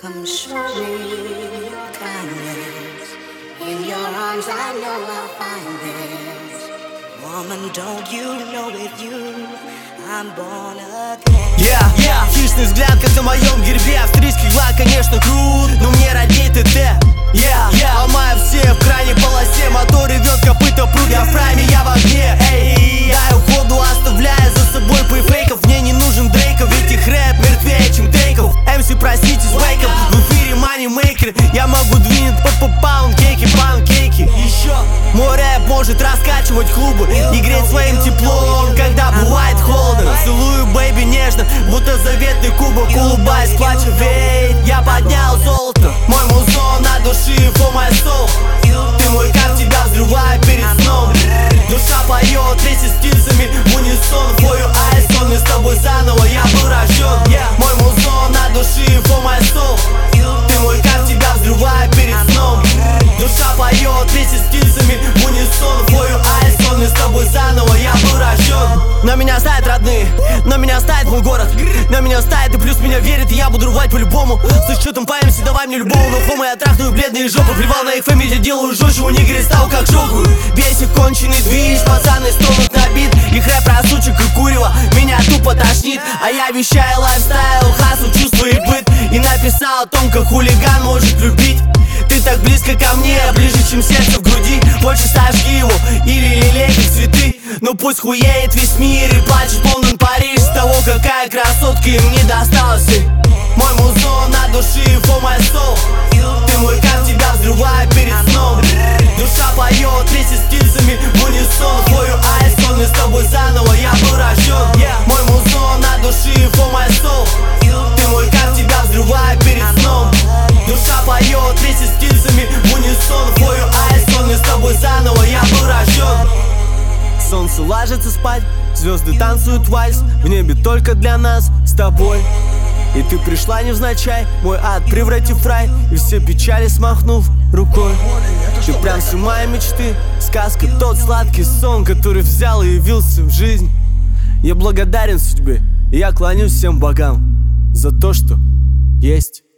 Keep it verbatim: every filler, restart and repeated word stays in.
Come show me your kindness. In your arms I know I'll find this. Woman, don't you know with you I'm born again. Yeah, yeah. Хищный взгляд, как на моем гербе. Австрийский лак, конечно, крут, но мне родней ТТ. Yeah, yeah. Ломаю все в крайней полосе. Мотор ревет, копыта прут. Я в прайме, я в огне. Эй, даю ходу, оставляя за собой пейфейков. Мне не нужен Дрейков, ведь их рэп мертвее, чем Дрейков. эм си, проснитесь, вейков. В эфире манимейкер. Я могу двинуть по панкейки, панкейки. Еще мой рэп может раскачивать клубы и греть своим теплом, когда бывает холодно. Целую, бэйби, нежно, будто заветный кубок. Улыбаясь, плача, ведь я поднял золото. Мой музон на души, for my soul. Ты мой кайф, тебя взрываю перед сном. Душа поет вместе с птицами в унисон. Твою айсон, мы с тобой заново, я был рожден. Мой музон на души, for my soul. Ты мой кайф, тебя взрываю перед сном. Душа поет вместе с птицами в унисон. Твою айсон, мы с тобой заново, я был рожден. На меня знают родные, на меня ставит мой город. На меня ставит и плюс меня верит, и я буду рвать по-любому. С учетом по эм си, давай мне любого. Но хома я трахную бледные жопы. Плевал на их фамилии, делаю жестче. У них стал как жогу. Весь их конченый движ, пацаны стонут на бит. Их рэп про сучек и курева меня тупо тошнит. А я вещаю лайфстайл, хасл, чувство и быт. И написал о том, как хулиган может любить. Ты так близко ко мне, ближе, чем сердце в груди. Больше сожги его или лелей как цветы. Но пусть хуеет весь мир и плачет полный Париж с того, какая красотка им не досталась. Мой музон на души, for my soul. Ты мой кайф, тебя взрываю перед сном. Душа поет вместе с птицами в унисон. Твою айсон, мы с тобой заново, я был рожден. Мой музон на души, for my soul. Ты мой кайф, тебя взрываю перед сном. Душа поет вместе с птицами в унисон. Твою айсон, мы с тобой заново, я был рожден. Солнце ложится спать, звезды танцуют вальс. В небе только для нас с тобой. И ты пришла невзначай, мой ад превратив в рай. И все печали смахнув рукой. Ты прям все мои мечты. Сказка, тот сладкий сон, который взял и явился в жизнь. Я благодарен судьбе, и я кланяюсь всем богам за то, что есть.